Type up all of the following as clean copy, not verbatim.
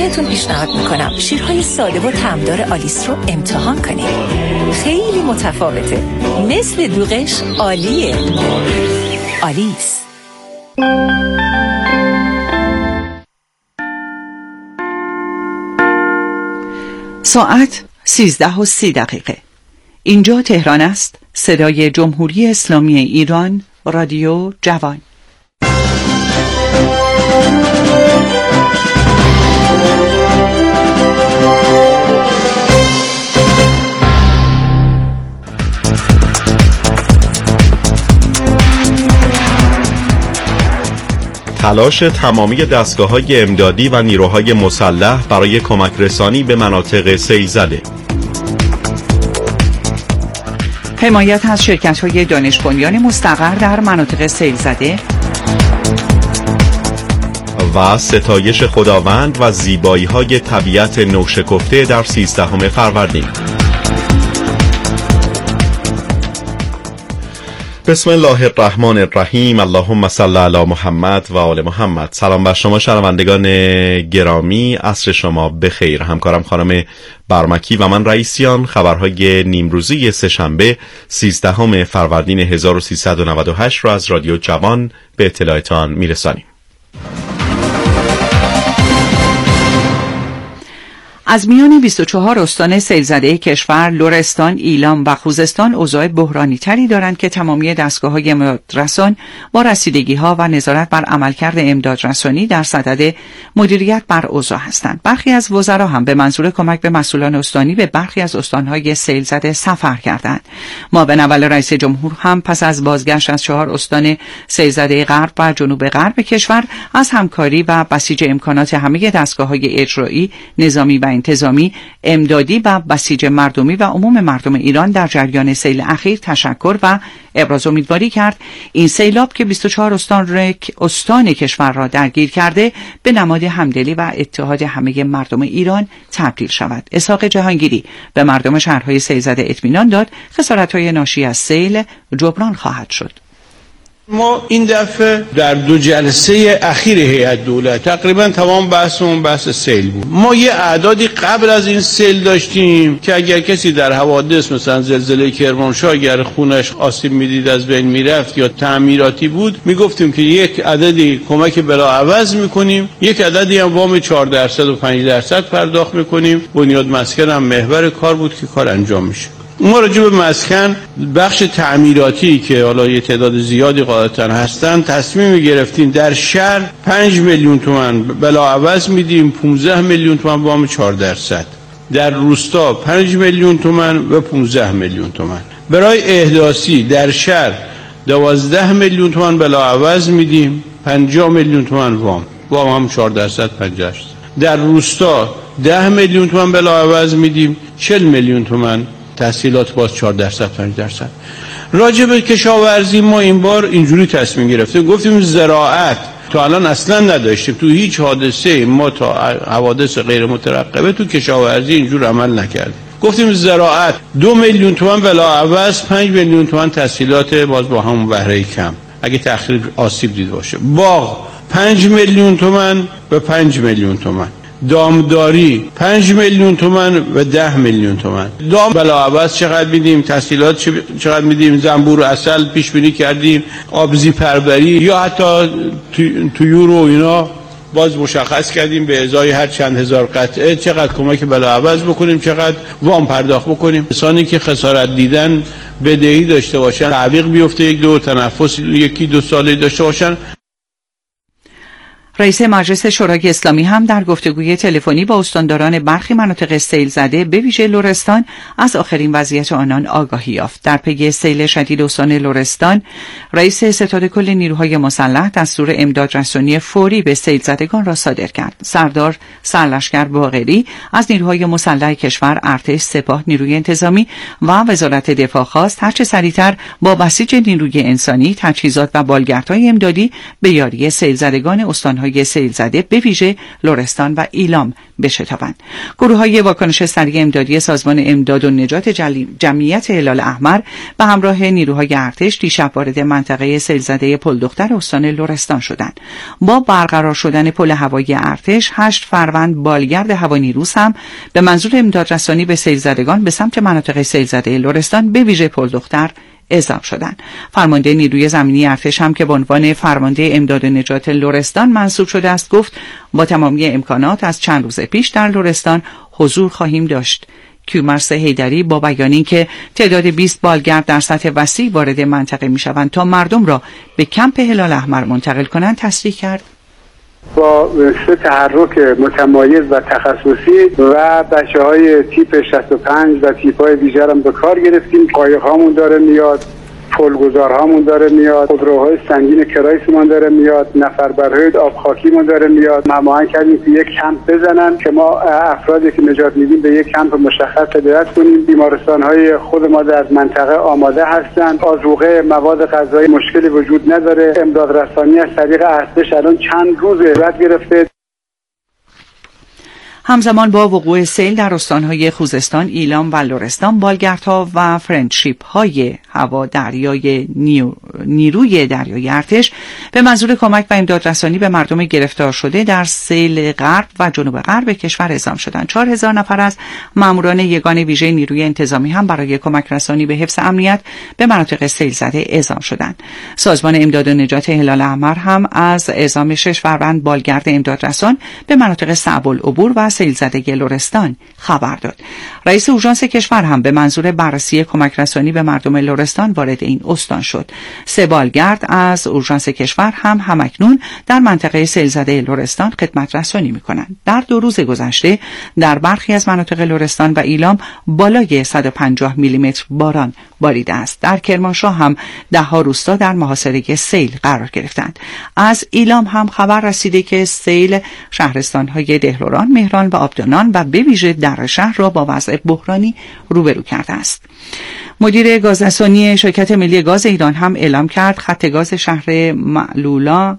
بهتون پیشنهاد میکنم شیرهای ساده و طعمدار آلیس رو امتحان کنید. خیلی متفاوته، مثل دوغش عالیه. آلیس. ساعت 13:30. اینجا تهران است. صدای جمهوری اسلامی ایران، رادیو جوان. تلاش تمامی دستگاه‌های امدادی و نیروهای مسلح برای کمک رسانی به مناطق سیل‌زده. حمایت از شرکت‌های دانش بنیان مستقر در مناطق سیل‌زده و ستایش خداوند و زیبایی‌های طبیعت نوشکفته در 13 فروردین. بسم الله الرحمن الرحیم. اللهم صل علی محمد و آل محمد. سلام بر شما شنوندگان گرامی، عصر شما بخیر. همکارم خانم برمکی و من رئیسیان خبرهای نیمروزی سه‌شنبه 13 فروردین 1398 را از رادیو جوان به اطلاعتان میرسانیم. از میان 24 استان سیل‌زده کشور، لرستان، ایلام و خوزستان اوضاع بحرانی تری دارند که تمامی دستگاه‌های امدادرسان با رسیدگی‌ها و نظارت بر عملکرد امدادرسانی در صدد مدیریت بر اوضاع هستند. برخی از وزرا هم به منظور کمک به مسئولان استانی به برخی از استان‌های سیل‌زده سفر کردند. معاون اول رئیس جمهور هم پس از بازگشت از 4 استان سیل‌زده غرب و جنوب غرب کشور از همکاری و بسیج امکانات همه دستگاه‌های اجرایی، نظامی و انتظامی، امدادی و بسیج مردمی و عموم مردم ایران در جریان سیل اخیر تشکر و ابراز امیدواری کرد این سیلاب که 24 استان کشور را درگیر کرده به نماد همدلی و اتحاد همه مردم ایران تبدیل شود. اسحاق جهانگیری به مردم شهرهای سیل‌زده اطمینان داد خسارت‌های ناشی از سیل جبران خواهد شد. ما این دفعه در 2 جلسه اخیر هیئت دولت تقریبا تمام بحث سیل بود. ما یه اعدادی قبل از این سیل داشتیم که اگر کسی در حوادث مثلا زلزله کرمانشاه اگر خونش آسیب میدید از بین میرفت یا تعمیراتی بود، میگفتیم که یک عددی کمک بلاعوض میکنیم، یک عددی هم وام 4% و 5% پرداخت میکنیم. بنیاد مسکن هم محور کار بود که کار انجام میشه. ما راجع به مسکن بخش تعمیراتی که حالا یه تعداد زیادی قاعدتاً هستن تصمیم گرفتیم در شهر 5 میلیون تومان بلاعوض میدیم، 15 میلیون تومان وام 4%. در روستا 5 میلیون تومان و 15 میلیون تومان. برای احداثی در شهر 12 میلیون تومان بلاعوض میدیم، 50 میلیون تومان وام هم 4% 50%. در روستا 10 میلیون تومان بلاعوض میدیم، 40 میلیون تومان تحصیلات باز 4% 5%. راجع به کشاورزی ما این بار اینجوری تصمیم گرفتیم، گفتیم زراعت تا الان اصلا نداشتیم، تو هیچ حادثه ما تا حوادث غیر مترقبه تو کشاورزی اینجور عمل نکردیم. گفتیم زراعت 2 میلیون تومان بلاعوض، 5 میلیون تومان تحصیلات باز با همون بهره کم اگه تأخیر آسیب دید باشه. باغ 5 میلیون تومان و 5 میلیون تومان. دامداری 5 میلیون تومان و 10 میلیون تومان. دام بلاعوض چقدر میدیم، تسهیلات چقدر میدیم، زنبور و عسل پیش بینی کردیم، آبزی پروری یا حتی طیور و اینا باز مشخص کردیم به ازای هر چند هزار قطعه چقدر کمک بلاعوض بکنیم، چقدر وام پرداخت بکنیم. کسانی که خسارت دیدن بدهی داشته باشن تعویق بیفته، 1-2 تنفس 1-2 ساله داشته باشن. رئیس مجلس شورای اسلامی هم در گفتگوی تلفنی با استانداران برخی مناطق سیل زده به ویژه لرستان از آخرین وضعیت آنان آگاهی یافت. در پی سیل شدید استان لرستان، رئیس ستاد کل نیروهای مسلح دستور امداد رسانی فوری به سیل زدگان را صادر کرد. سردار سرلشکر باقری از نیروهای مسلح کشور، ارتش، سپاه، نیروی انتظامی و وزارت دفاع خواست هرچه سریعتر با بسیج نیروی انسانی، تجهیزات و بالگردهای امدادی به یاری سیل زدگان استانهای استان‌های سیل زده به ویژه لرستان و ایلام بشتابند. گروه‌های واکنش سریع امدادی سازمان امداد و نجات جمعیت هلال احمر به همراه نیروهای ارتش دیشب وارد منطقه سیل زده پل دختر استان لرستان شدند. با برقرار شدن پل هوایی ارتش 8 فروند بالگرد هوانیروز هم به منظور امدادرسانی به سیل زدگان به سمت مناطق سیل زده لرستان به ویژه پل دختر اعزام شدند. فرمانده نیروی زمینی ارتش هم که به عنوان فرمانده امداد و نجات لرستان منصوب شده است گفت با تمامی امکانات از چند روز پیش در لرستان حضور خواهیم داشت. کیومرث حیدری با بیان اینکه تعداد 20 بالگرد در سطح وسیع وارد منطقه میشوند تا مردم را به کمپ هلال احمر منتقل کنند تصریح کرد. با 3 تحرک متمایز و تخصصی و بچه‌های تیپ 65 و تیپ‌های دیگر هم به کار گرفتیم. قایق‌هامون داره میاد، پلگذارهامون داره میاد، خودروهای سنگین کرایسمون داره میاد، نفربرهای آبخاکیمون داره میاد. هماهنگ کردیم که یک کمپ بزنن که ما افرادی که نجات میدیم به یک کمپ مشخص هدایت کنیم. بیمارستان‌های خود ما در منطقه آماده هستند. آذوقه مواد غذایی مشکلی وجود نداره. امداد رسانی از طریق ارتش الان چند روز صورت گرفته. همزمان با وقوع سیل در استان‌های خوزستان، ایلام و لرستان، بالگردها و فرندشیپ‌های هوا دریای نیروی دریایی ارتش به منظور کمک و امدادرسانی به مردم گرفتار شده در سیل غرب و جنوب غرب کشور اعزام شدند. 4000 نفر از ماموران یگان ویژه نیروی انتظامی هم برای کمک رسانی به حفظ امنیت به مناطق سیل زده اعزام شدند. سازمان امداد و نجات هلال احمر هم از اعزام 6 فروند بالگرد امدادرسان به مناطق صعب العبور و سیل زده لرستان خبر داد. رئیس اورژانس کشور هم به منظور بررسی کمک رسانی به مردم لرستان وارد این استان شد. 3 بالگرد از اورژانس کشور هم همکنون در منطقه سیل زده لرستان خدمت رسانی می‌کنند. در 2 روز گذشته در برخی از مناطق لرستان و ایلام بالای 150 میلیمتر باران باریده است. در کرمانشاه هم 10 روستا در محاصره سیل قرار گرفتند. از ایلام هم خبر رسیده که سیل شهرستان‌های دهلوران، مهران و آبدانان و به ویژه در شهر را با وضع بحرانی روبرو کرده است. مدیر گازرسانی شرکت ملی گاز ایران هم اعلام کرد خط گاز شهر معلولا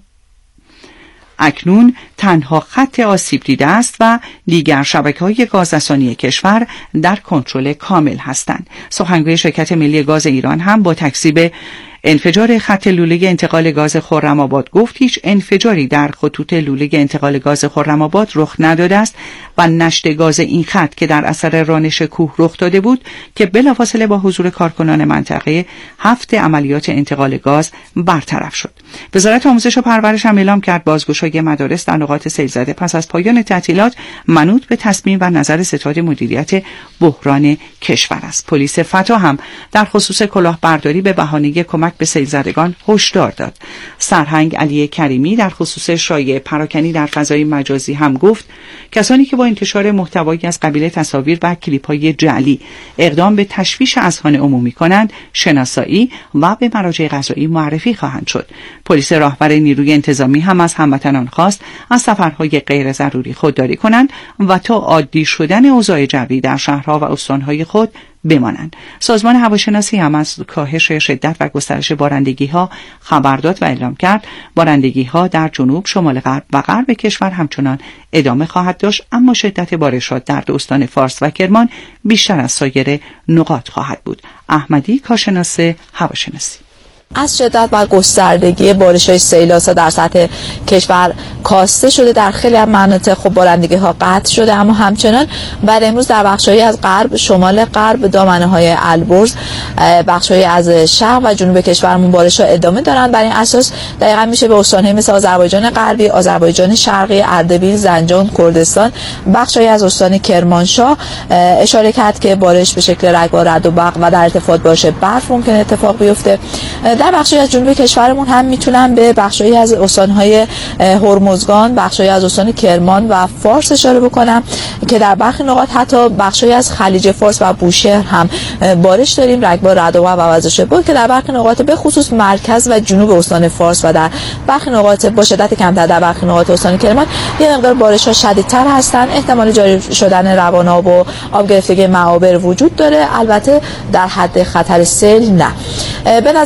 اکنون تنها خط آسیب دیده است و دیگر شبکه‌های گازرسانی کشور در کنترل کامل هستند. سخنگوی شرکت ملی گاز ایران هم با تکذیب انفجار خط لوله انتقال گاز خرم‌آباد گفت هیچ انفجاری در خطوط لوله انتقال گاز خرم‌آباد رخ نداده است و نشت گاز این خط که در اثر رانش کوه رخ داده بود که بلافاصله با حضور کارکنان منطقه 7 عملیات انتقال گاز برطرف شد. وزارت آموزش و پرورش هم اعلام کرد بازگشایی مدارس در نقاط سیل زده پس از پایان تعطیلات منوط به تصمیم و نظر ستاد مدیریت بحران کشور است. پلیس فتا هم در خصوص کلاهبرداری به بهانه کمک به سیل زدگان هشدار داد. سرهنگ علی کریمی در خصوص شایعه پراکنی در فضای مجازی هم گفت کسانی که با انتشار محتوایی از قبیل تصاویر و کلیپ‌های جعلی اقدام به تشویش اذهان عمومی کنند شناسایی و به مراجع قضایی معرفی خواهند شد. پلیس راهبر نیروی انتظامی هم از هموطنان خواست از سفرهای غیر ضروری خودداری کنند و تا عادی شدن اوضاع جوی در شهرها و استانهای خود بمانند. سازمان هواشناسی هم از کاهش شدت و گسترش بارندگی‌ها خبر داد و اعلام کرد بارندگی‌ها در جنوب، شمال غرب و غرب کشور همچنان ادامه خواهد داشت، اما شدت بارشات در دو استان فارس و کرمان بیشتر از سایر نقاط خواهد بود. احمدی، کارشناس هواشناسی: از شدت و گستردگی بارش‌های سیل‌آسا در سطح کشور کاسته شده. در خیلی از مناطق خب بارندگی‌ها قطع شده، اما همچنان بعد امروز در بخش‌هایی از غرب، شمال غرب، دامنه‌های البرز، بخش‌هایی از شرق و جنوب کشورمون بارش‌ها ادامه دارند. بر این اساس دقیقاً میشه به استان‌های مثل آذربایجان غربی، آذربایجان شرقی، اردبیل، زنجان، کردستان، بخش‌هایی از استان کرمانشاه اشاره کرد که بارش به شکل رگبار، رعد و برق و در ارتفاع باشه برف ممکن اتفاق بیفته. در بخشی از جنوب کشورمون هم میتونم به بخشی از استان‌های هرمزگان، بخشی از استان کرمان و فارس اشاره بکنم که در برخی نقاط حتی بخشی از خلیج فارس و بوشهر هم بارش داریم، رگبار، رعد و برق و وزش برق که در برخی نقاط به خصوص مرکز و جنوب استان فارس و در برخی نقاط با شدت کمتر در برخی نقاط استان کرمان یه مقدار بارش‌ها شدیدتر هستن. احتمال جاری شدن روان‌آب و آب گرفتگی معابر وجود داره، البته در حد خطر سیل نه. به نظر میرسه که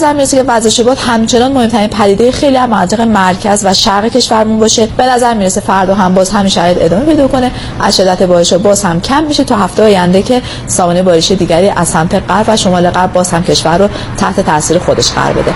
وزش باد همچنان مهمترین پدیده خیلی از مناطق مرکز و شرق کشورمون باشه. به نظر میرسه فردا هم باز همین شرایط ادامه پیدا کنه، از شدت بارش باز هم کم میشه تا هفته آینده که سامانه بارشی دیگری از سمت غرب و شمال غرب باز هم کشور رو تحت تاثیر خودش قرار بده.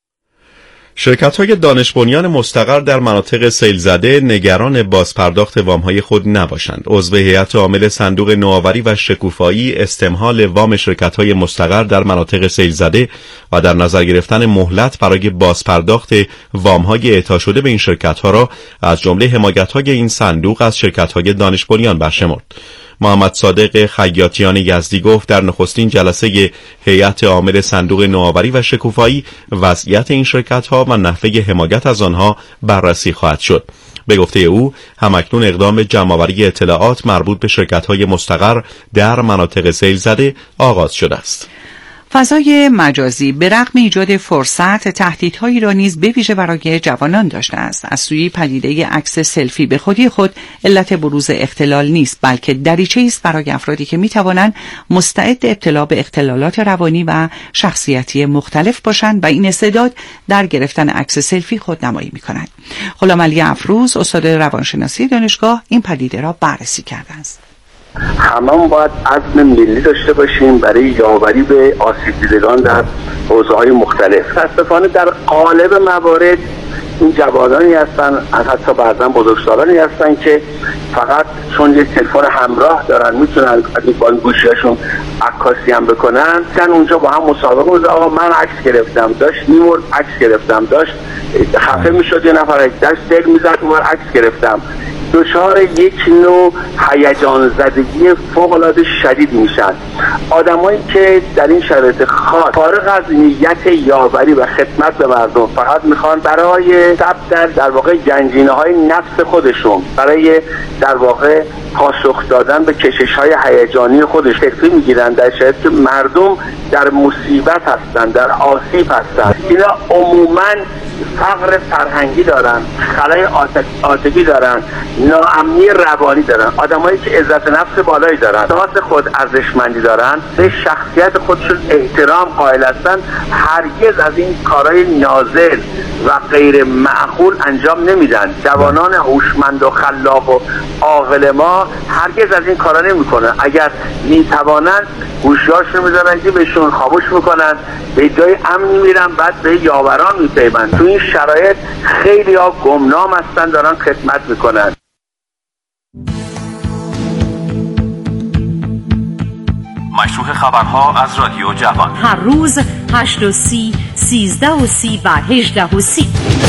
شرکت‌های دانش بنیان مستقر در مناطق سیل زده نگران بازپرداخت وام‌های خود نباشند. عضو هیئت عامل صندوق نوآوری و شکوفایی استمهال وام شرکت‌های مستقر در مناطق سیل زده و در نظر گرفتن مهلت برای بازپرداخت وام‌های اعطا شده به این شرکت‌ها را از جمله حمایت‌های این صندوق از شرکت‌های دانش بنیان برشمرد. محمد صادق خیاطیان یزدی گفت در نخستین جلسه هیئت عامل صندوق نوآوری و شکوفایی وضعیت این شرکت‌ها و نحوه حمایت از آنها بررسی خواهد شد. به گفته او همکنون اقدام جمع‌آوری اطلاعات مربوط به شرکت‌های مستقر در مناطق سیل زده آغاز شده است. فضای مجازی به رغم ایجاد فرصت تهدیدهایی را نیز به ویژه برای جوانان داشته است. از سوی پدیده عکس سلفی به خودی خود علت بروز اختلال نیست، بلکه دریچه‌ای است برای افرادی که می‌توانند مستعد ابتلا به اختلالات روانی و شخصیتی مختلف باشند و این استعداد در گرفتن عکس سلفی خودنمایی می‌کند. غلامعلی افروز استاد روانشناسی دانشگاه این پدیده را بررسی کرده است. هممون باید عزم ملی داشته باشیم برای یاوری به آسیب دیدگان در حوزه‌های مختلف. متأسفانه در قالب موارد این جوانانی هستن، حتی بعضا بزرگسالانی هستن که فقط چون یک تلفن همراه دارن میتونن با گوشیاشون عکاسی هم بکنن، کن اونجا با هم مسابقه می‌کنن. آقا من عکس گرفتم، داشت میمرد عکس گرفتم، داشت خفه میشد یه نفر داشت دل میزد من عکس گرفتم. دچار یک نوع هیجان زدگی فوق‌العاده شدید میشن. آدمایی که در این شرایط خاص فارغ از نیت یاوری و خدمت به مردم فقط میخوان برای ثبت در واقع گنجینه‌های نفس خودشون، برای در واقع پاسخ دادن به کشش‌های هیجانی خودش سلفی میگیرن در شرایطی که مردم در مصیبت هستن، در آسیب هستن. اینا عموماً فقر فرهنگی دارن، خلای عاطفی دارن، ناامنی روانی دارن. آدمایی که عزت نفس بالایی دارن، احساس خود ارزشمندی دارن، به شخصیت خودشون احترام قائل هستن، هرگز از این کارهای نازل و غیر معقول انجام نمیدن. جوانان هوشمند و خلاق و عاقل ما هرگز از این کارا نمیکنن. اگر میتوانن گوشیاشون میذارن که بهشون خاموش میکنن، به جای امنی میرن، بعد به یاوران میپیوندن. تو این شرایط خیلی ها گمنام هستن، دارن خدمت میکنن. مشروع خبرها از رادیو جوان، هر روز 8:30، 13:30 و 18:30.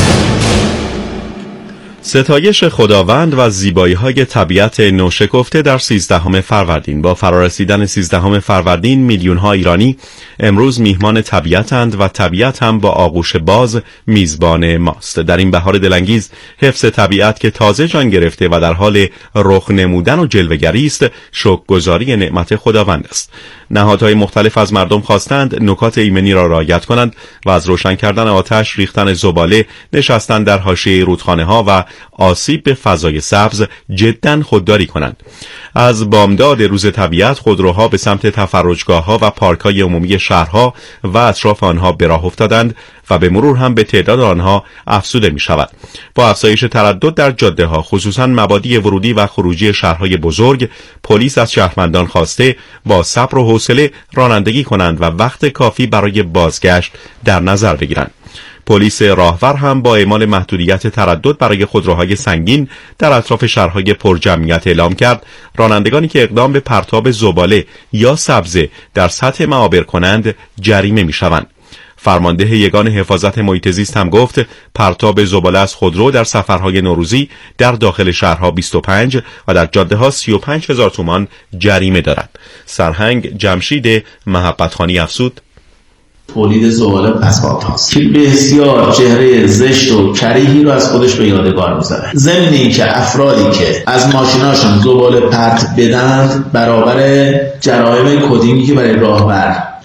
ستایش خداوند و زیبایی‌های طبیعت نوشکفته در 13 فروردین. با فرارسیدن 13 فروردین میلیون‌ها ایرانی امروز میهمان طبیعتند و طبیعت هم با آغوش باز میزبان ماست. در این بهار دلانگیز حفظ طبیعت که تازه جان گرفته و در حال رخ نمودن و جلوه‌گری است، شکرگزاری نعمت خداوند است. نهادهای مختلف از مردم خواستند نکات ایمنی را رعایت کنند و از روشن کردن آتش، ریختن زباله، نشستن در حاشیه رودخانه‌ها و آسیب به فضای سبز جداً خودداری کنند. از بامداد روز طبیعت خودروها به سمت تفرجگاه‌ها و پارک‌های عمومی شهرها و اطراف آنها به راه افتادند و به مرور هم به تعداد آنها افزوده می شود. با افزایش تردد در جاده‌ها، خصوصاً مبادی ورودی و خروجی شهرهای بزرگ، پلیس از شهروندان خواسته با صبر و حوصله رانندگی کنند و وقت کافی برای بازگشت در نظر بگیرند. پلیس راهور هم با اعمال محدودیت تردد برای خودروهای سنگین در اطراف شهرهای پرجمعیت اعلام کرد رانندگانی که اقدام به پرتاب زباله یا سبزه در سطح معابر کنند جریمه می‌شوند. فرمانده یگان حفاظت محیط زیست هم گفت پرتاب زباله از خودرو در سفرهای نوروزی در داخل شهرها 25 و در جاده‌ها 35,000 تومان جریمه دارد. سرهنگ جمشید محبتخانی افزود: تولید زباله اسفالت هاست که بسیار چهره زشت و کریهی رو از خودش به یادگار میذاره. ضمن اینکه افرادی که از ماشیناشون زباله پرت بدن برابر جرایم کدینگی که برای راهبر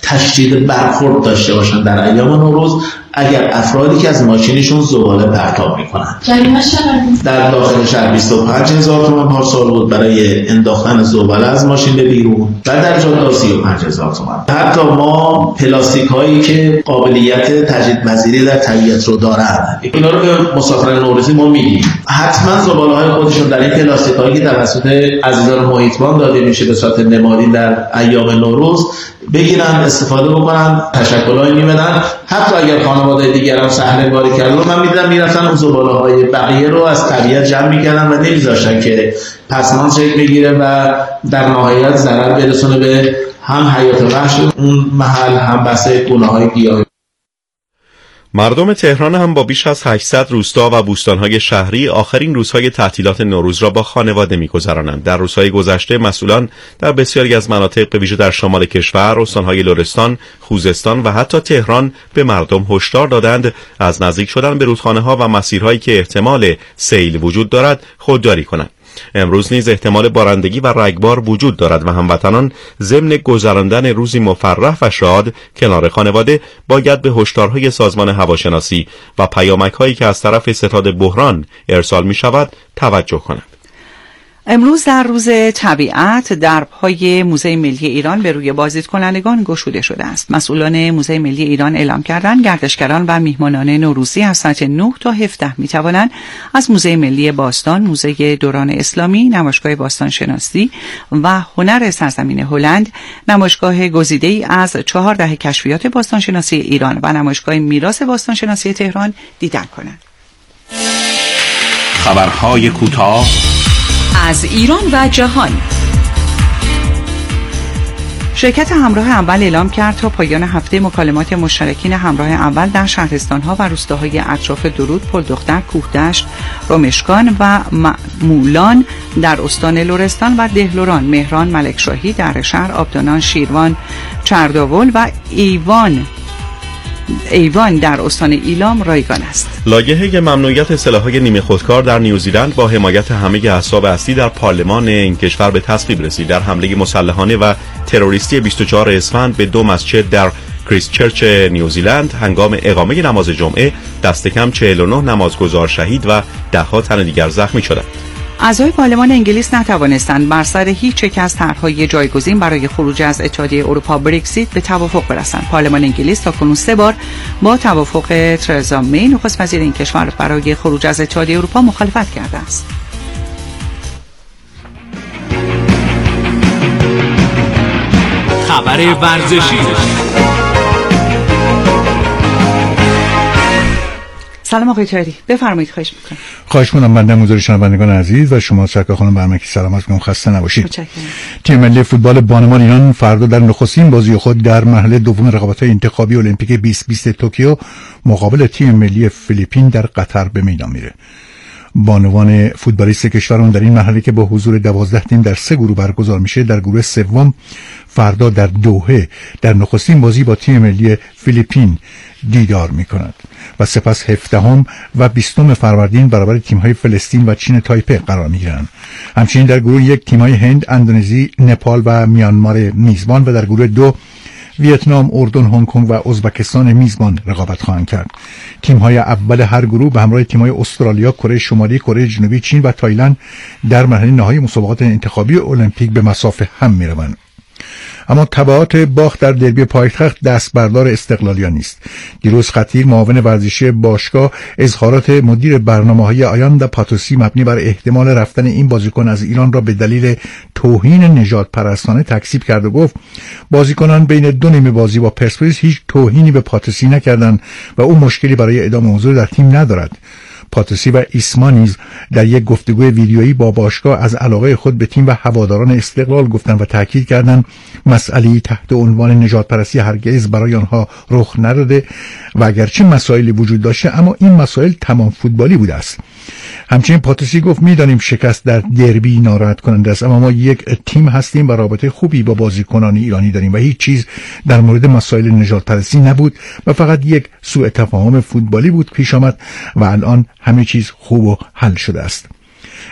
تشدید برخورد داشته باشن در ایام نوروز اگر افرادی که از ماشینشون زباله پرتاب میکنن. در داخل شهر 25,000 تومان پارسال بود برای انداختن زباله از ماشین به بیرون و در جاده 35,000 تومان. حتی ما پلاستیک هایی که قابلیت تجدیدپذیری در طبیعت رو دارن اینا رو به مسافران نوروزی ما میدیم. حتما زباله های خودشون در این پلاستیک هایی که توسط عزیزان محیطبان داده میشه به صورت نمادین در ایام نوروز بگیرن، استفاده بکنن، تشکل‌هایی می‌بدن. حتی اگر خانواده دیگر هم صحنه باری کردن من می‌دیدم میرفتن اون زباله‌های بقیه رو از طبیعت جمع می‌کردن و نمی‌ذاشتن که پسماند شکل بگیره و در نهایت ضرر برسونه به هم حیات وحش اون محل هم بحث گونه‌های گیاهی. مردم تهران هم با بیش از 800 روستا و بوستان‌های شهری آخرین روزهای تعطیلات نوروز را با خانواده می‌گذرانند. در روزهای گذشته مسئولان در بسیاری از مناطق به ویژه در شمال کشور، استان‌های لرستان، خوزستان و حتی تهران به مردم هشدار دادند از نزدیک شدن به رودخانه‌ها و مسیرهایی که احتمال سیل وجود دارد خودداری کنند. امروز نیز احتمال بارندگی و رگبار وجود دارد و هموطنان ضمن گذراندن روزی مفرح و شاد کنار خانواده باید به هشدارهای سازمان هواشناسی و پیامک‌هایی که از طرف ستاد بحران ارسال می‌شود توجه کنند. امروز در روز طبیعت درب‌های موزه ملی ایران به روی بازدیدکنندگان گشوده شده است. مسئولان موزه ملی ایران اعلام کردند گردشگران و میهمانان نوروزی از ساعت 9 تا 17 می‌توانند از موزه ملی باستان، موزه دوران اسلامی، نمایشگاه باستان شناسی و هنر سرزمین هلند، نمایشگاه گزیده‌ای از 4 دهه کشفیات باستان شناسی ایران و نمایشگاه میراث باستان شناسی تهران دیدن کنند. خبرهای کوتاه از ایران و جهان. شرکت همراه اول اعلام کرد تا پایان هفته مکالمات مشترکین همراه اول در شهرستان‌ها و روستاهای اطراف درود، پلدختر، کوهدشت، رامشگان و مولان در استان لرستان و دهلوران، مهران، ملکشاهی، دهرشهر، آبدانان، شیروان، چرداول و ایوان در استان ایلام رایگان است. لایحه ممنوعیت سلاح‌های نیمه خودکار در نیوزیلند با حمایت همه احزاب اصلی در پارلمان این کشور به تصویب رسید. در حمله مسلحانه و تروریستی 24 اسفند به 2 مسجد در کریستچرچ نیوزیلند هنگام اقامه نماز جمعه دست کم 49 نمازگزار شهید و ده‌ها تن دیگر زخمی شدند. اعضای پارلمان انگلیس نتوانستند بر سر هیچ یک از طرح‌های جایگزین برای خروج از اتحادیه اروپا برکزیت به توافق برسند. پارلمان انگلیس تاکنون 3 بار با توافق ترزا می نخست وزیر این کشور برای خروج از اتحادیه اروپا مخالفت کرده است. خبر ورزشی. سلام آقای تایری، بفرمایید. خواهش می‌کنم. خواهش می‌کنم. بنده مزور شنوندگان عزیز و شما سرکار خانم برمکی سلامت می‌کنم، خسته نباشید. متشکرم. تیم ملی فوتبال بانوان ایران فردا در نخستین بازی خود در مرحله دوم رقابت‌های انتخابی المپیک 2020 توکیو مقابل تیم ملی فیلیپین در قطر به میدان میره. بانوان فوتبالیست کشورمون در این مرحله که با حضور 12 تیم در 3 گروه برگزار میشه، در گروه سوم فردا در دوحه در نخستین بازی با تیم ملی فیلیپین دیدار میکند و سپس 17 و 20 فروردین برابر تیم‌های فلسطین و چین تایپه قرار میگیرند. همچنین در گروه 1 تیم‌های هند، اندونزی، نپال و میانمار میزبان و در گروه 2 ویتنام، اردن، هنگ کنگ و ازبکستان میزبان رقابت خواهند کرد. تیم‌های اول هر گروه به همراه تیم‌های استرالیا، کره شمالی، کره جنوبی، چین و تایلند در مرحله نهایی مسابقات انتخابی المپیک به مصاف هم می‌روند. اما تبعات باخت در دربی پایتخت دست بردار استقلالیان نیست. دیروز خطیر معاون ورزشی باشگاه اظهارات مدیر برنامه‌های آیندا پاتوسی مبنی بر احتمال رفتن این بازیکن از ایران را به دلیل توهین نژاد پرستانه تکذیب کرد و گفت بازیکنان بین 2 نیمه بازی با پرسپولیس هیچ توهینی به پاتوسی نکردند و او مشکلی برای ادامه حضور در تیم ندارد. پاتوسی و ایسما نیز در یک گفتگو ویدیویی با باشگاه از علاقه خود به تیم و هواداران استقلال گفتند و تاکید کردند مسئله‌ای تحت عنوان نژادپرستی هرگز برای آنها رخ نداده و اگرچه مسائلی وجود داشته اما این مسائل تمام فوتبالی بوده است. همچنین پاتوسی گفت می‌دانیم شکست در دربی ناراحت کننده است، اما ما یک تیم هستیم و رابطه خوبی با بازیکنان ایرانی داریم و هیچ چیز در مورد مسائل نژادپرستی نبود و فقط یک سوء تفاهم فوتبالی بود پیش آمد و الان همه چیز خوب و حل شده است.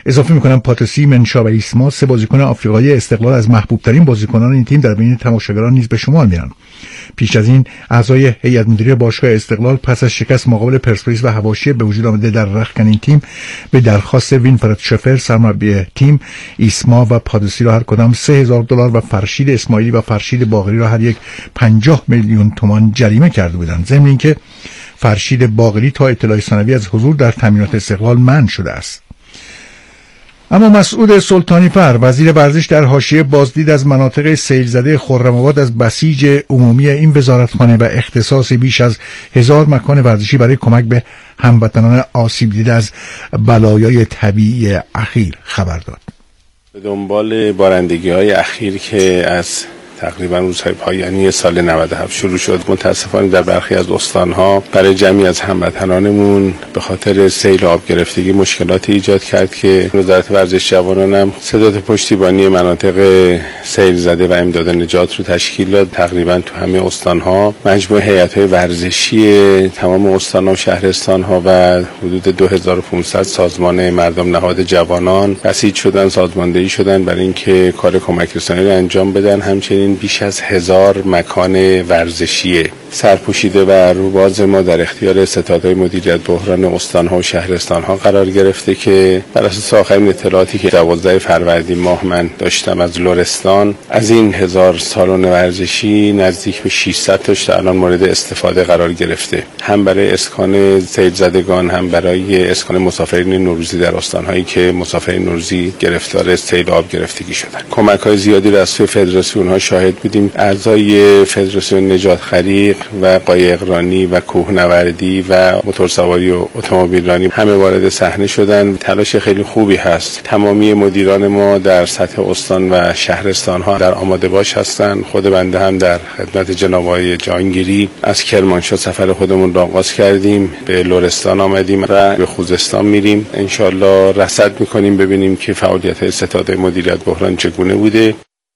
اضافه میکنم پاتوسی، منشا و ایسما 3 بازیکن آفریقایی استقلال از محبوب ترین بازیکنان این تیم در بین تماشاگران نیز به شمار میرن. پیش از این اعضای هیئت مدیره باشگاه استقلال پس از شکست مقابل پرسپولیس و حواشی به وجود آمده در رختکن این تیم به درخواست وینفرد شفر سرمربی تیم، ایسما و پاتوسی را هر کدام $3000 و فرشید اسماعیلی و فرشید باقری را هر یک 50 میلیون تومان جریمه کرده بودند. ضمن اینکه فرشید باقری تا اطلاع ثانوی از حضور در تمرینات استقلال منع شده است. اما مسعود سلطانی فر وزیر ورزش در حاشیه بازدید از مناطق سیل زده خرم‌آباد از بسیج عمومی این وزارتخانه و اختصاص بیش از 1000 مکان ورزشی برای کمک به هموطنان آسیب دیده از بلایای طبیعی اخیر خبر داد. به دنبال بارندگی‌های اخیر که از تقریبا روزهای پایانی سال 97 شروع شد، متاسفانه در برخی از استانها برای جمعی از هموطنانمون به خاطر سیل آب گرفتگی مشکلاتی ایجاد کرد که وزارت ورزش جوانان هم سداد پشتیبانی مناطق سیل زده و امداد نجات رو تشکیل داد. تقریبا تو همه استانها مجموعه هیئت‌های ورزشی تمام استان‌ها و شهرستان‌ها و حدود 2500 سازمان مردم نهاد جوانان بسیج شدن، سازماندهی شدن برای اینکه کار کمک رسانی رو انجام بدن. همچنین بیش از 1000 مکان ورزشی سرپوشیده و روباز ما در اختیار ستادهای مدیریت بحران استان‌ها و شهرستان‌ها قرار گرفته که بر اساس آخرین اطلاعاتی که 12 فروردین ماه من داشتم از لرستان، از این 1000 سالن ورزشی نزدیک به 600 تاش الان مورد استفاده قرار گرفته، هم برای اسکان سیل زدگان، هم برای اسکان مسافرین نوروزی در استان‌هایی که مسافرین نوروزی گرفتار سیل آب گرفتگی شدن. کمک‌های زیادی را از سوی فدراسیون‌ها شاهد بودیم. اعضای فدراسیون نجات خریق و قایقرانی و کوهنوردی و موتورسواری و اتومبیلرانی همه وارد صحنه شدن. تلاش خیلی خوبی هست. تمامی مدیران ما در سطح استان و شهرستان ها در آماده باش هستند. خود بنده هم در خدمت جناب آقای جهانگیری از کرمانشاه سفر خودمون را آغاز کردیم، به لرستان آمدیم و به خوزستان میریم. ان شاءالله رصد میکنیم ببینیم که فعالیت ستاد مدیریت بحران چگونه بوده.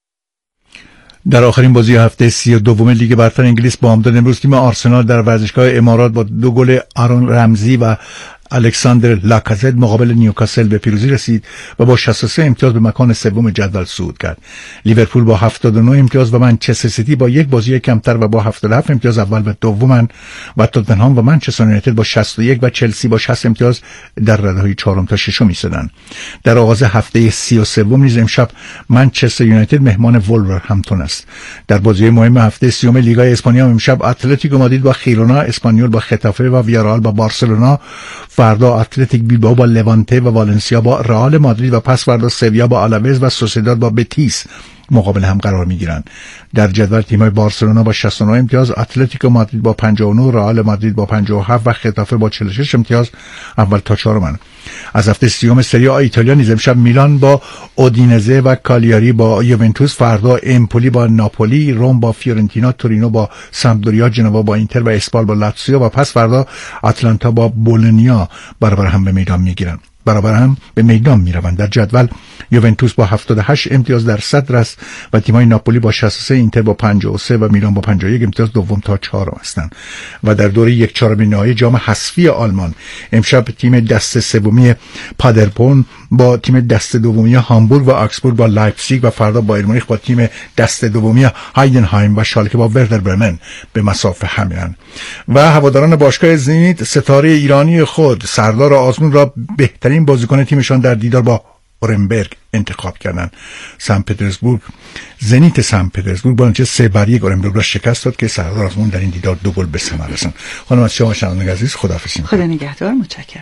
در آخرین بازی هفته 32 لیگ برتر انگلیس بامداد امروز تیم آرسنال در ورزشگاه امارات با 2 گل آرون رمزی و الکساندر لاکازت مقابل نیوکاسل به پیروزی رسید و با 63 امتیاز به مکان سوم جدول صعود کرد. لیورپول با 79 امتیاز و منچستر سیتی با 1 بازی کمتر و با 77 امتیاز اول و دومن و تاتنهام و منچستر یونایتد با 61 و چلسی با 60 امتیاز در رده‌های چهارم تا ششم ایستادند. در آغاز هفته 33 نیز امشب منچستر یونایتد مهمان وولورهمپتون است. در بازی مهم هفته 30 لیگ اسپانیا امشب اتلتیکو مادرید با خیرونا، اسپانیول با خطافه و ویارال با بارسلونا، فردا اتلتیک بیلبائو با لوانته و والنسیا با رئال مادرید و پس فردا سویا با آلاوز و سوسیداد با بتیس مقابل هم قرار میگیرند. در جدول تیم‌های بارسلونا با 69 امتیاز، اتلتیکو مادرید با 59، رئال مادرید با 57 و خطافه با 46 امتیاز اول تا چهارمند. از هفته 30 سری آ ایتالیا نیز امشب میلان با اودینزه و کالیاری با یوونتوس، فردا امپولی با ناپولی، روم با فیورنتینا، تورینو با سامدوریا، جنوا با اینتر و اسپال با لاتزیو و پس فردا آتلانتا با بولونیا برابر هم به میدان میروند. در جدول یوونتوس با 78 امتیاز در صدر است و تیم‌های ناپولی با 63، اینتر با 53 و میلان با 51 امتیاز دوم تا چهارم هستند. و در دوره 1/4 نهایی جام حذفی آلمان امشب تیم دسته سومی پادربورن با تیم دسته دومی هامبورگ و آکسبورگ با لایپزیگ و فردا بایر مونیخ با تیم دسته دومی هایدنهایم و شالکه با وردر برمن به مسافه همینند. و هواداران باشگاه زنیت ستاره ایرانی خود سردار آزمون را بهترین بازیکن تیمشان در دیدار با اورنبرگ انتخاب کردند. زنیت سن پترزبورگ با نتیجه 3-1 اورنبرگ را شکست داد که سردار آزمون در این دیدار 2 گل به ثمر رساند. خانم از شما شنوندگان عزیز خداحافظی می‌کنم. خدا نگهدار، متشکرم.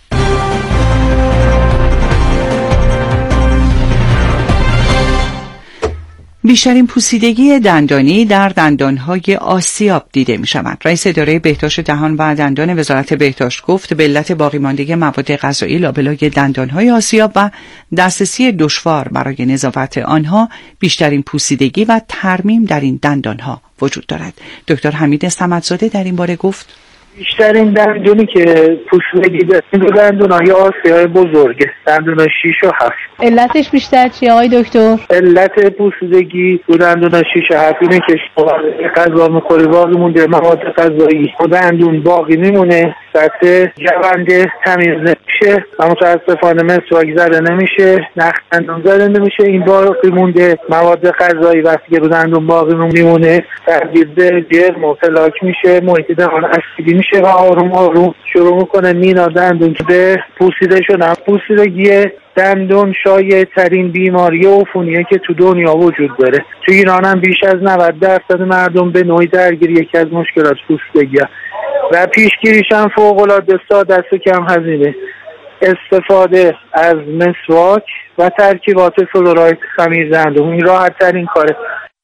بیشترین پوسیدگی دندانی در دندانهای آسیاب دیده می شود. رئیس اداره بهداشت دهان و دندان وزارت بهداشت گفت به علت باقی ماندگی مواد غذایی لابلای دندانهای آسیاب و دسترسی دشوار برای نظافت آنها بیشترین پوسیدگی و ترمیم در این دندانها وجود دارد. دکتر حمید صمدزاده در این باره گفت: بیشترین دندونی که پوسیدگی داریم رو دندونای آسیای بزرگه، دندونای 6 و 7. علتش بیشتر چیه آقای دکتر؟ علت پوسیدگی رو دندونای 6 و 7 اینه که شما غذا میخوری باقی مونده مواد غذایی و دندون باقی میمونه، سطح جونده تمیز نمیشه و متاسفانه مسواک زده نمیشه، نخ دندون زده نمیشه. این باقی مونده مواد غذایی وقتی که رو دندون باقی میمونه تبدیل به جرم و پلاک میشه، محیط دهان اسیدی میشه و آروم آروم شروع میکنه مینا دندون که به پوسیده شدن. پوسیدگی دندون شایع ترین بیماری عفونیه که تو دنیا وجود داره. تو ایران هم بیش از 90% مردم به نوعی درگیر یکی از مشکلات پوسیدگی و پیشگیریش هم فوق‌العاده ساده است و کم هزینه. استفاده از مسواک و ترکیبات فلوراید خمیر دندون این راحت ترین کاره.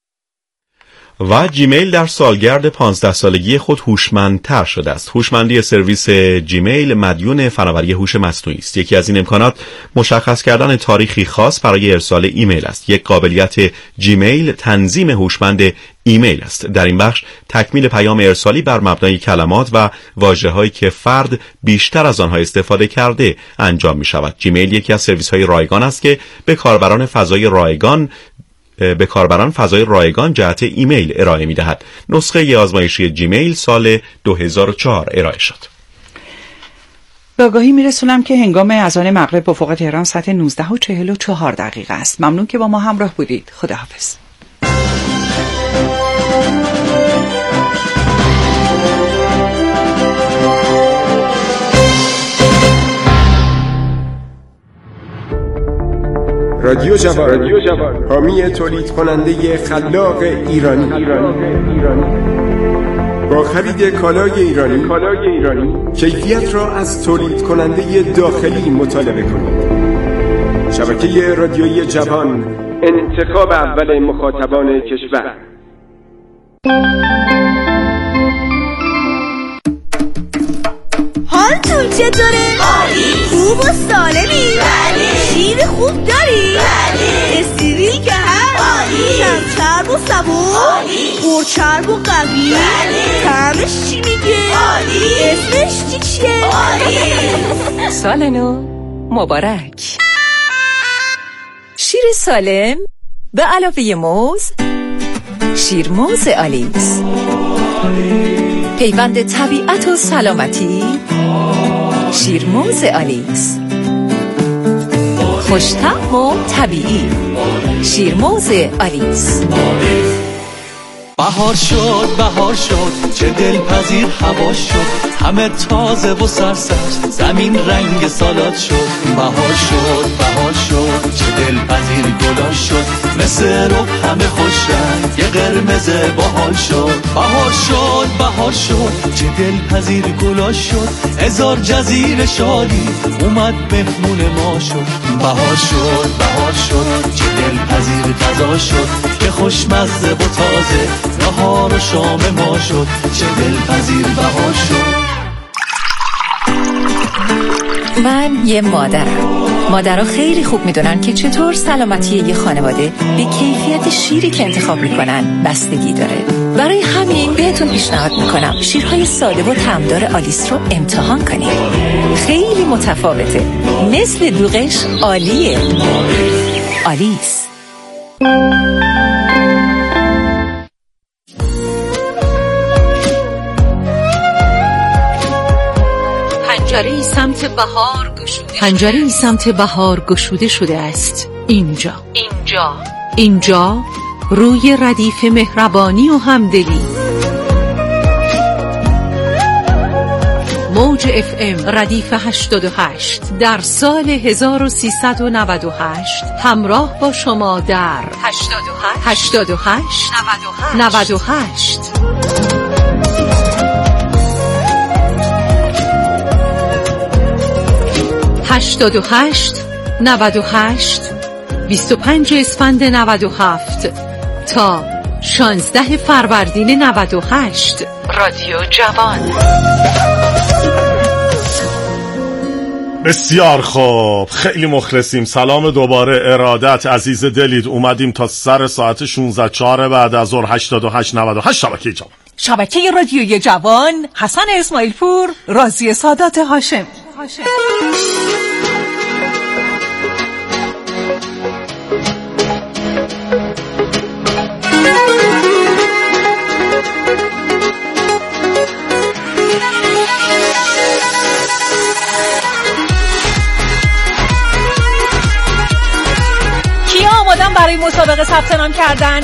و جیمیل در سالگرد 15 سالگی خود هوشمندتر شده است. هوشمندی سرویس جیمیل مدیون فناوری هوش مصنوعی است. یکی از این امکانات مشخص کردن تاریخی خاص برای ارسال ایمیل است. یک قابلیت جیمیل تنظیم هوشمند ایمیل است. در این بخش تکمیل پیام ارسالی بر مبنای کلمات و واژه‌هایی که فرد بیشتر از آنها استفاده کرده انجام می شود. جیمیل یکی از سرویس‌های رایگان است که به کاربران فضای رایگان جهت ایمیل ارائه می‌دهد. نسخه آزمایشی جیمیل سال 2004 ارائه شد. به آگاهی میرسونم که هنگام اذان مغرب به افق تهران ساعت 19:44 است. ممنون که با ما همراه بودید. خداحافظ. رادیو جوان حامی تولید کننده خلاق ایرانی با خرید کالای ایرانی کیفیت را از تولید کننده داخلی مطالبه کنید. شبکه رادیویی جوان، انتخاب اول مخاطبان کشور. حالتون چطوره؟ عالی. خوب و سالمی؟ بله. شیر خوب داری؟ بله. استریل که هست؟ عالی. کم چرب و صبور؟ عالی. پرچرب و قوی؟ بله. طعمش چی میگه؟ عالی. اسمش چیه؟ عالی. سال نو مبارک. شیر سالم به علاوه موز، شیر موز آلیس، پیوند طبیعت و سلامتی، شیرموز آلیس، خوش‌طعم و طبیعی، شیرموز آلیس. بهار شد چه دلپذیر هوا شد، همه تازه و سرسبز زمین رنگ سالاد شد. بهار شد چه دلپذیر گلا شد، مثل رب همه خوش رنگ یه قرمز باحال شد. بهار شد چه دلپذیر گلا شد، هزار جزیره شادی اومد مهمون ما شد. بهار شد چه دلپذیر غذا شد، که خوشمزه و تازه نهار و شام ما شد. چه دلپذیر بهار شد. من یه مادرها خیلی خوب میدونن که چطور سلامتی یه خانواده به کیفیت شیری که انتخاب میکنن بستگی داره. برای همین بهتون پیشنهاد میکنم شیرهای ساده و طعمدار آلیس رو امتحان کنید. خیلی متفاوته، مثل دوغش عالیه. آلیس. پنجره‌ای سمت بهار گشوده شده است. اینجا روی ردیف مهربانی و همدلی. موج FM ردیف 88 در سال 1398 همراه با شما در 88 98 88 98 25 اسفند 97 تا 16 فروردین 98. رادیو جوان. بسیار خوب، خیلی مخلصیم. سلام دوباره، ارادت عزیز دلید. اومدیم تا سر ساعت 16:04 بعد از ظهر 88 98 شبکه جوان. شبکه رادیوی جوان، حسن اسماعیل پور، راضیه سادات هاشم. برای مسابقه ثبت نام کردن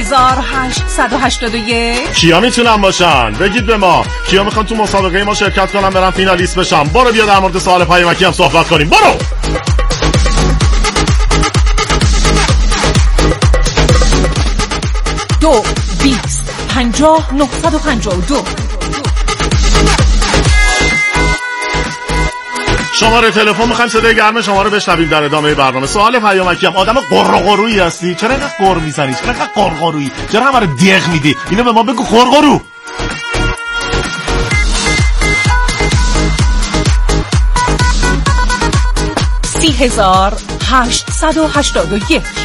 3881. کیا میتونن باشن؟ بگید به ما. کیا میخوان تو مسابقه ما شرکت کنن برن فینالیست بشن؟ برو بیا در مورد سوال پیامکی هم صحبت کنیم. برو. 2 20 50 952. شماره تلفن میخوایم صدای گرم شما رو بشنویم در ادامه برنامه. سوال پیامکی هم آدم قرقرویی هستی؟ چرا اینقدر قر میزنی؟ چرا اینقدر قرقرویی؟ چرا همه رو دیغ میدی؟ اینو به ما بگو قرقرو. 3881.